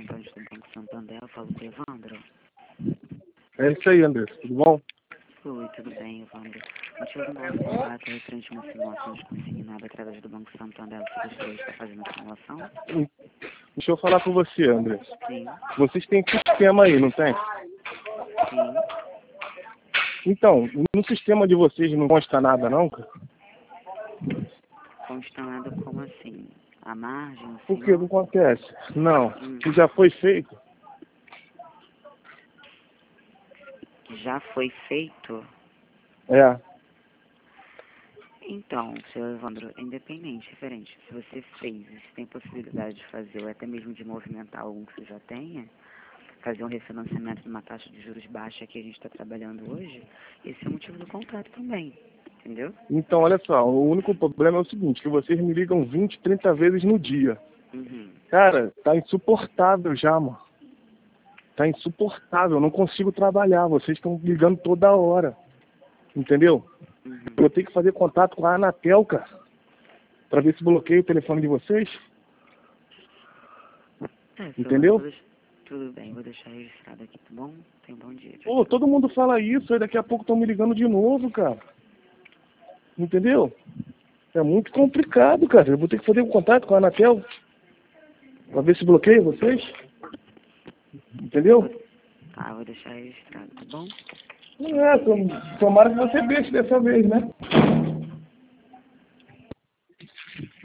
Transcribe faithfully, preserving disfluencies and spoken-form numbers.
representante do Banco Santander, eu falo com o Evandro. É isso aí, André. Tudo bom? Oi, tudo bem, Evandro. O motivo do nosso contato é referente a uma simulação de consignado através do Banco Santander. Você gostaria de estar fazendo a simulação? Hum, Deixa eu falar com você, André. Sim, Vocês têm sistema aí, não tem? sim. Então, no sistema de vocês não consta nada, não, cara? Consternado como assim? A margem, o Por que que senhor? acontece? Não, Hum. que já foi feito. Já foi feito? É. Então, senhor Evandro, é independente, referente, se você fez e se tem possibilidade de fazer, ou até mesmo de movimentar algum que você já tenha, fazer um refinanciamento numa taxa de juros baixa que a gente está trabalhando hoje, esse é o motivo do contrato também, entendeu? Então, olha só, o único problema é o seguinte, que vocês me ligam vinte, trinta vezes no dia. Uhum. Cara, tá insuportável já, mano. Tá insuportável, eu não consigo trabalhar, vocês estão ligando toda hora. Entendeu? Uhum. Eu tenho que fazer contato com a Anatel, cara, pra ver se bloqueia o telefone de vocês. É, seu Evandro, Entendeu? vou deixar... Tudo bem, vou deixar registrado aqui, tá bom? Tenha um bom dia. Tchau, Pô, tchau. todo mundo fala isso, aí daqui a pouco estão me ligando de novo, cara. Entendeu? É muito complicado, cara. Eu vou ter que fazer um contato com a Anatel pra ver se bloqueia vocês. Entendeu? Tá, vou deixar registrado, tá bom? É, tom- tomara que você deixe dessa vez, né?